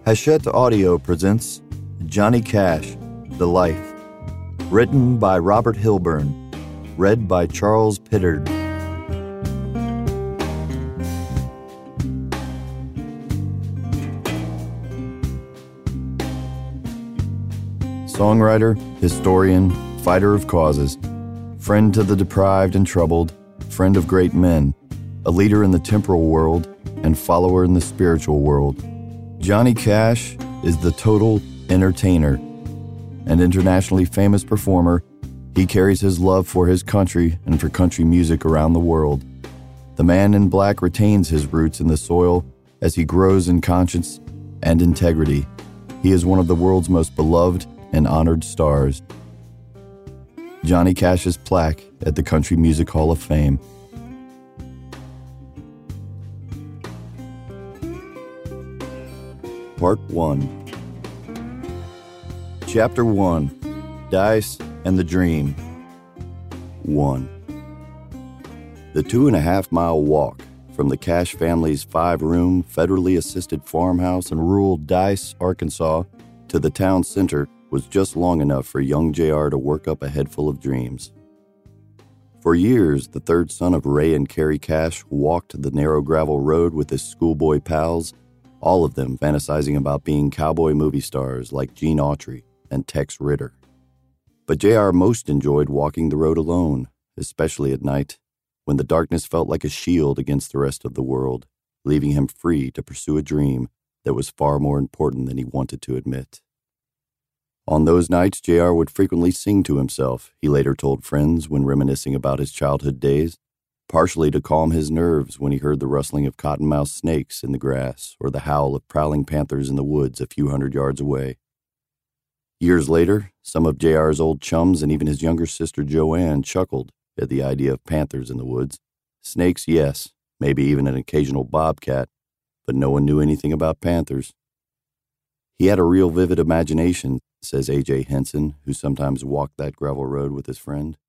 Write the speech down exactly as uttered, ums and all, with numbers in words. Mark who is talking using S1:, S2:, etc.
S1: Hachette Audio presents Johnny Cash, The Life. Written by Robert Hilburn. Read by Charles Pittard. Songwriter, historian, fighter of causes, friend to the deprived and troubled, friend of great men, a leader in the temporal world and follower in the spiritual world. Johnny Cash is the total entertainer. An internationally famous performer, he carries his love for his country and for country music around the world. The man in black retains his roots in the soil as he grows in conscience and integrity. He is one of the world's most beloved and honored stars. Johnny Cash's plaque at the Country Music Hall of Fame. Part one. Chapter one. Dice and the Dream. one. The two and a half mile walk from the Cash family's five-room, federally assisted farmhouse in rural Dice, Arkansas, to the town center was just long enough for young J R to work up a head full of dreams. For years, the third son of Ray and Carrie Cash walked the narrow gravel road with his schoolboy pals, all of them fantasizing about being cowboy movie stars like Gene Autry and Tex Ritter. But J R most enjoyed walking the road alone, especially at night, when the darkness felt like a shield against the rest of the world, leaving him free to pursue a dream that was far more important than he wanted to admit. On those nights, J R would frequently sing to himself, he later told friends when reminiscing about his childhood days, partially to calm his nerves when he heard the rustling of cottonmouth snakes in the grass or the howl of prowling panthers in the woods a few hundred yards away. Years later, some of J R's old chums and even his younger sister Joanne chuckled at the idea of panthers in the woods. Snakes, yes, maybe even an occasional bobcat, but no one knew anything about panthers. He had a real vivid imagination, says A J Henson, who sometimes walked that gravel road with his friend.